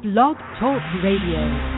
Blog Talk Radio.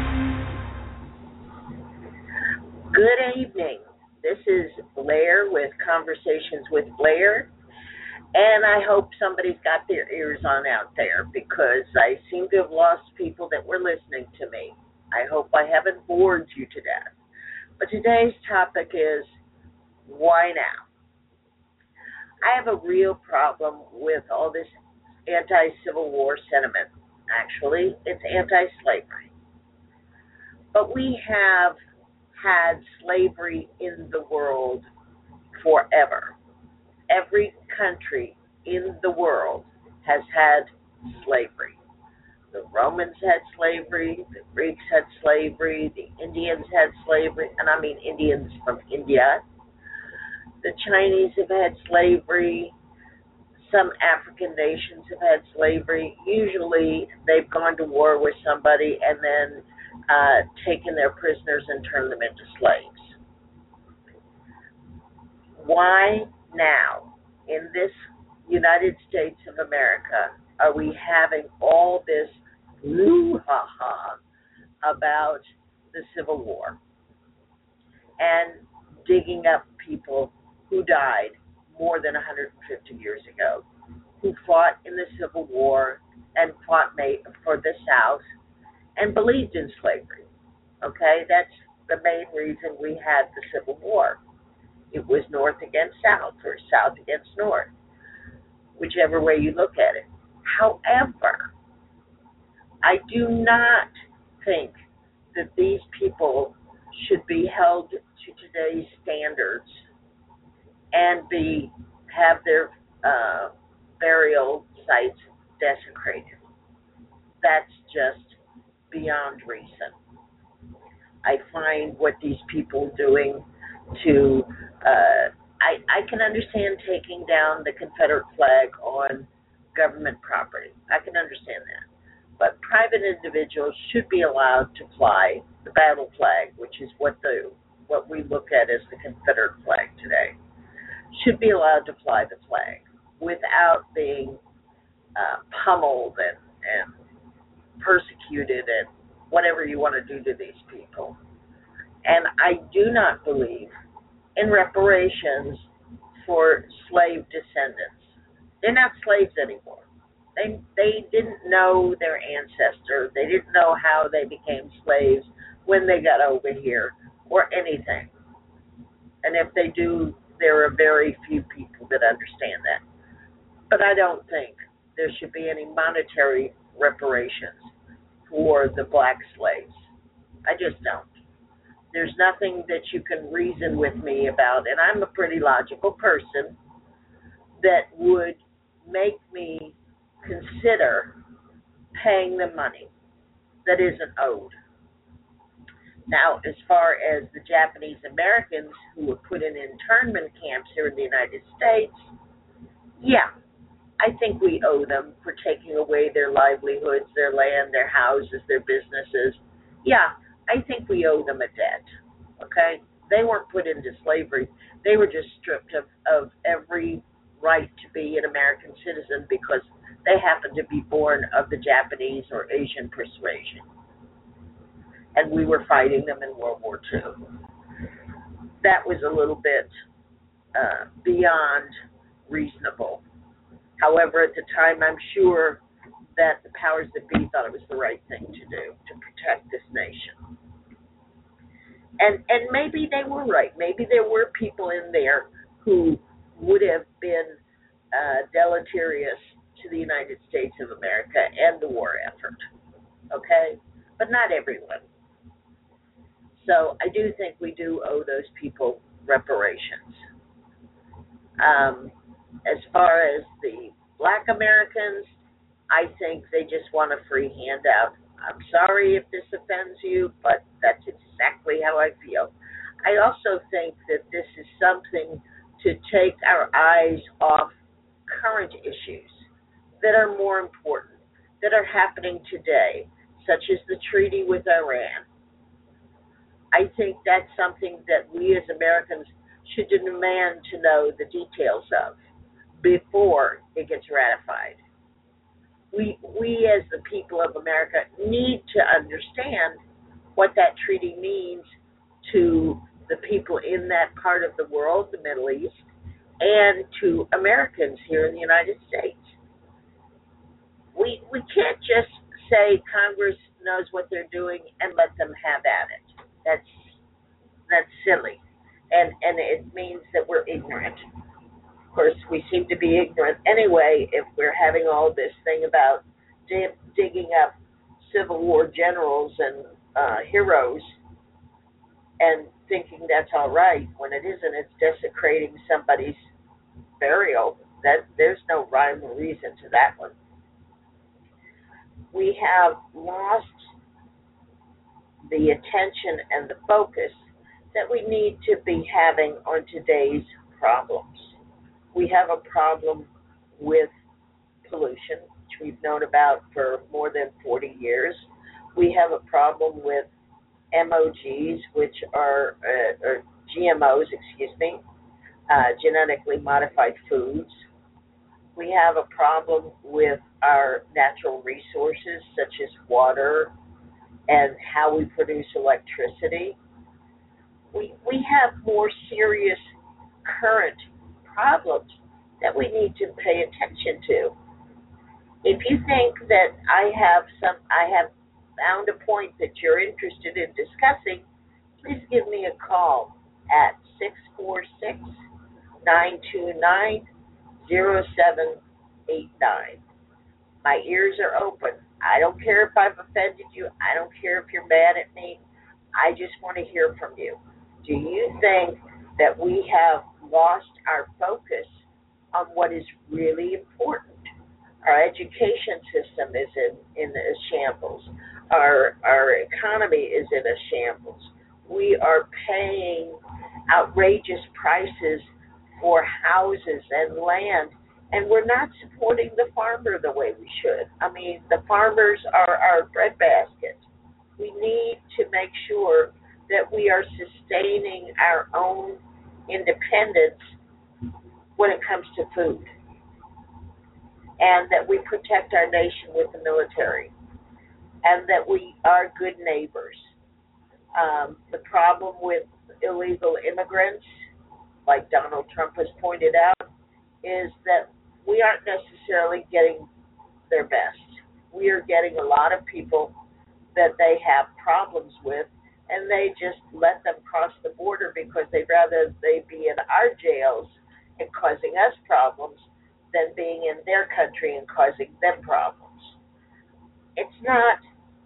Good evening. This is Blair with Conversations with Blair, and I hope somebody's got their ears on out there because I seem to have lost people that were listening to me. I hope I haven't bored you to death. But today's topic is, why now? I have a real problem with all this anti-Civil War sentiment. Actually, it's anti-slavery. But we have had slavery in the world forever. Every country in the world has had slavery. The Romans had slavery, the Greeks had slavery, the Indians had slavery, and I mean Indians from India. The Chinese have had slavery. Some African nations have had slavery. Usually they've gone to war with somebody and then taken their prisoners and turned them into slaves. Why now, in this United States of America, are we having all this brouhaha about the Civil War and digging up people who died more than 150 years ago, who fought in the Civil War and fought for the South and believed in slavery? Okay, that's the main reason we had the Civil War. It was North against South or South against North, whichever way you look at it. However, I do not think that these people should be held to today's standards and have their burial sites desecrated. That's just beyond reason. I find what these people are doing to, I can understand taking down the Confederate flag on government property. I can understand that. But private individuals should be allowed to fly the battle flag, which is what we look at as the Confederate flag today, should be allowed to fly the flag without being pummeled and persecuted and whatever you want to do to these people. And I do not believe in reparations for slave descendants. They're not slaves anymore. They didn't know their ancestor. They didn't know how they became slaves when they got over here or anything. And if they do, there are very few people that understand that. But I don't think there should be any monetary reparations for the black slaves. I just don't. There's nothing that you can reason with me about, and I'm a pretty logical person, that would make me consider paying them money that isn't owed. Now, as far as the Japanese Americans who were put in internment camps here in the United States, yeah, I think we owe them for taking away their livelihoods, their land, their houses, their businesses. Yeah, I think we owe them a debt, okay? They weren't put into slavery. They were just stripped of every right to be an American citizen because they happened to be born of the Japanese or Asian persuasion. And we were fighting them in World War II. That was a little bit beyond reasonable. However, at the time, I'm sure that the powers that be thought it was the right thing to do to protect this nation. And maybe they were right. Maybe there were people in there who would have been deleterious to the United States of America and the war effort. Okay? But not everyone. So I do think we do owe those people reparations. As far as the black Americans, I think they just want a free handout. I'm sorry if this offends you, but that's exactly how I feel. I also think that this is something to take our eyes off current issues that are more important, that are happening today, such as the treaty with Iran. I think that's something that we as Americans should demand to know the details of before it gets ratified. we as the people of America need to understand what that treaty means to the people in that part of the world, the Middle East, and to Americans here in the United States. We can't just say Congress knows what they're doing and let them have at it. That's silly, and it means that we're ignorant. Of course, we seem to be ignorant anyway if we're having all this thing about digging up Civil War generals and heroes and thinking that's all right when it isn't. It's desecrating somebody's burial. That there's no rhyme or reason to that one. We have lost the attention and the focus that we need to be having on today's problems. We have a problem with pollution, which we've known about for more than 40 years. We have a problem with MOGs, which are or GMOs, genetically modified foods. We have a problem with our natural resources, such as water and how we produce electricity. We have more serious current problems that we need to pay attention to. If you think that I have found a point that you're interested in discussing, please give me a call at 646-929-0789. My ears are open. I don't care if I've offended you. I don't care if you're mad at me. I just want to hear from you. Do you think that we have lost our focus on what is really important? Our education system is in a shambles. Our economy is in a shambles. We are paying outrageous prices for houses and land, and we're not supporting the farmer the way we should. I mean, the farmers are our breadbasket. We need to make sure that we are sustaining our own independence when it comes to food, and that we protect our nation with the military, and that we are good neighbors. The problem with illegal immigrants, like Donald Trump has pointed out, is that we aren't necessarily getting their best. We are getting a lot of people that they have problems with, and they just let them cross the border because they'd rather they be in our jails and causing us problems than being in their country and causing them problems. It's not,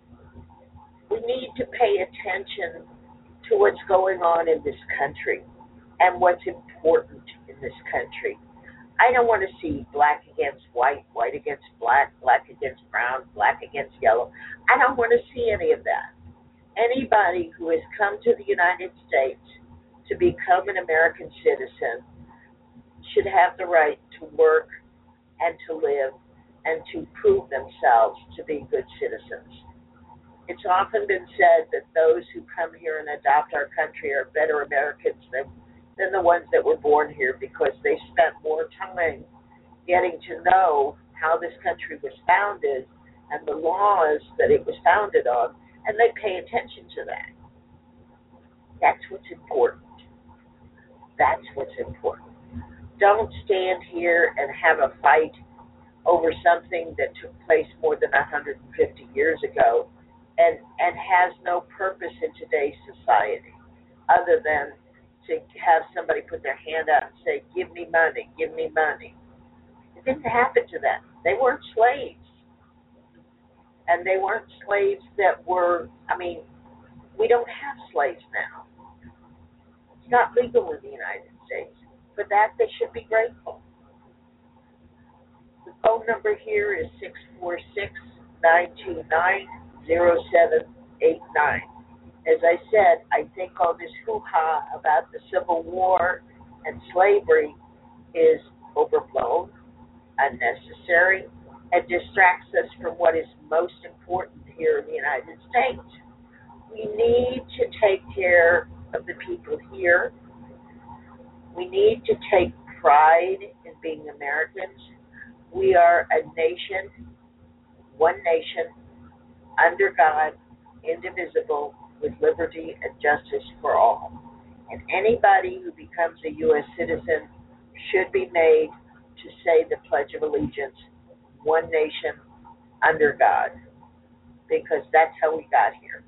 we need to pay attention to what's going on in this country and what's important in this country. I don't want to see black against white, white against black, black against brown, black against yellow. I don't want to see any of that. Anybody who has come to the United States to become an American citizen should have the right to work and to live and to prove themselves to be good citizens. It's often been said that those who come here and adopt our country are better Americans than the ones that were born here because they spent more time getting to know how this country was founded and the laws that it was founded on, and they pay attention to that. That's what's important. That's what's important. Don't stand here and have a fight over something that took place more than 150 years ago and has no purpose in today's society other than to have somebody put their hand out and say, give me money, give me money. It didn't happen to them. They weren't slaves. And they weren't slaves that were, we don't have slaves now. It's not legal in the United States. For that, they should be grateful. The phone number here is 646-929-0789. As I said, I think all this hoo-ha about the Civil War and slavery is overblown, unnecessary, and distracts us from what is most important here in the United States. We need to take care of the people here. We need to take pride in being Americans. We are a nation one nation, under God, indivisible, with liberty and justice for all. And anybody who becomes a U.S. citizen should be made to say the Pledge of Allegiance, one nation, under God, because that's how we got here.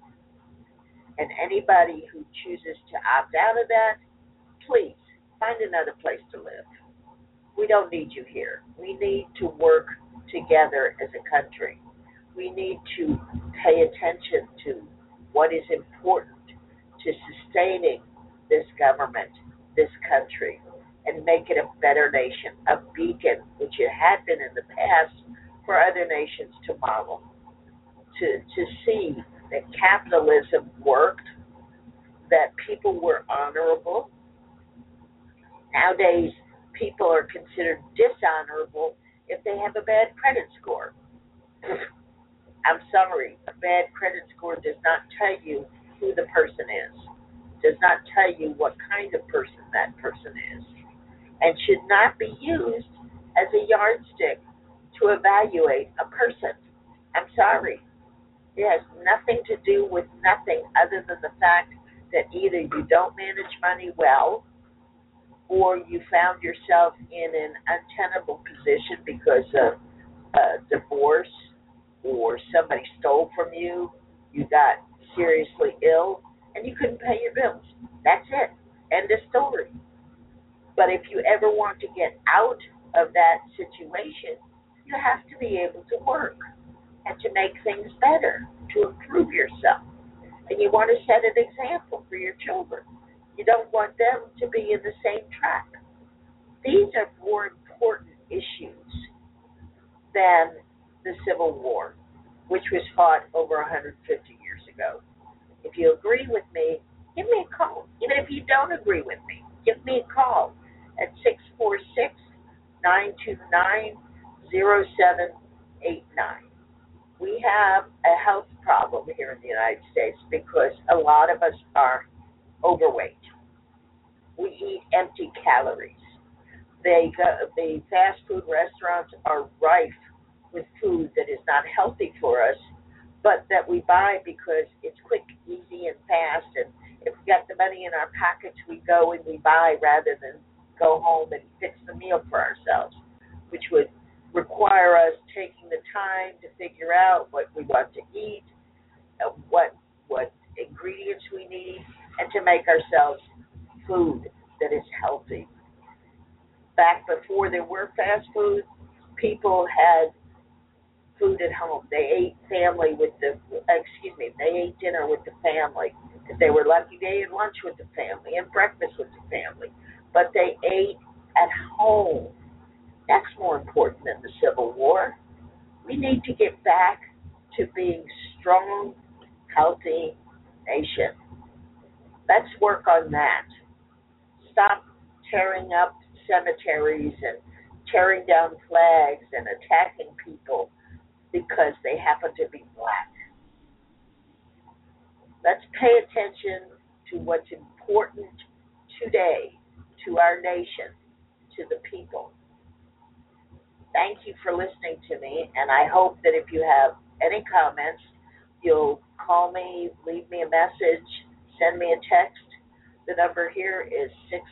And anybody who chooses to opt out of that, please find another place to live. We don't need you here. We need to work together as a country. We need to pay attention to what is important to sustaining this government, this country, and make it a better nation, a beacon, which it had been in the past, for other nations to model, to see that capitalism worked, that people were honorable. Nowadays, people are considered dishonorable if they have a bad credit score. I'm sorry, a bad credit score does not tell you who the person is, does not tell you what kind of person that person is, and should not be used as a yardstick to evaluate a person. I'm sorry. It has nothing to do with nothing other than the fact that either you don't manage money well, or you found yourself in an untenable position because of a divorce, or somebody stole from you, you got seriously ill, and you couldn't pay your bills. That's it. End of story. But if you ever want to get out of that situation, you have to be able to work and to make things better, to improve yourself. And you want to set an example for your children. You don't want them to be in the same track. These are more important issues than the Civil War, which was fought over 150 years ago. If you agree with me, give me a call. Even if you don't agree with me, give me a call at 646-929-0789. We have a health problem here in the United States because a lot of us are overweight. We eat empty calories. The fast food restaurants are rife with food that is not healthy for us, but that we buy because it's quick, easy, and fast. And if we got the money in our pockets, we go and we buy rather than go home and fix the meal for ourselves, which would require us taking the time to figure out what we want to eat, what ingredients we need, and to make ourselves food that is healthy. Back before there were fast food, people had food at home. They ate they ate dinner with the family. If they were lucky, they ate lunch with the family and breakfast with the family. But they ate at home. That's more important than the Civil War. We need to get back to being strong, healthy nation. Let's work on that. Stop tearing up cemeteries and tearing down flags and attacking people because they happen to be black. Let's pay attention to what's important today, to our nation, to the people. Thank you for listening to me, and I hope that if you have any comments, you'll call me, leave me a message, send me a text. The number here is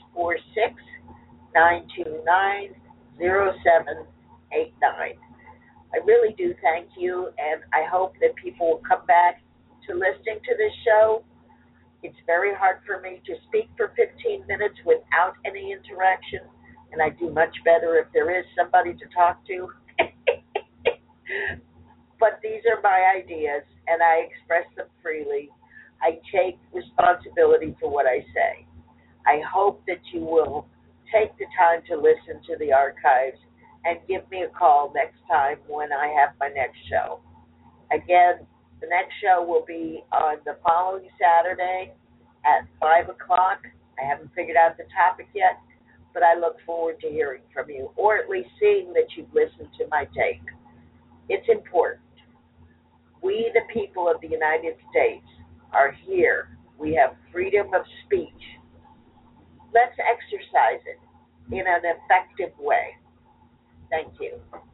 646-929-0789. I really do thank you, and I hope that people will come back to listening to this show. It's very hard for me to speak for 15 minutes without any interaction, and I do much better if there is somebody to talk to. But these are my ideas, and I express them freely. I take responsibility for what I say. I hope that you will take the time to listen to the archives and give me a call next time when I have my next show. Again, the next show will be on the following Saturday at 5 o'clock. I haven't figured out the topic yet, but I look forward to hearing from you, or at least seeing that you've listened to my take. It's important. We, the people of the United States, are here. We have freedom of speech. Let's exercise it in an effective way. Thank you.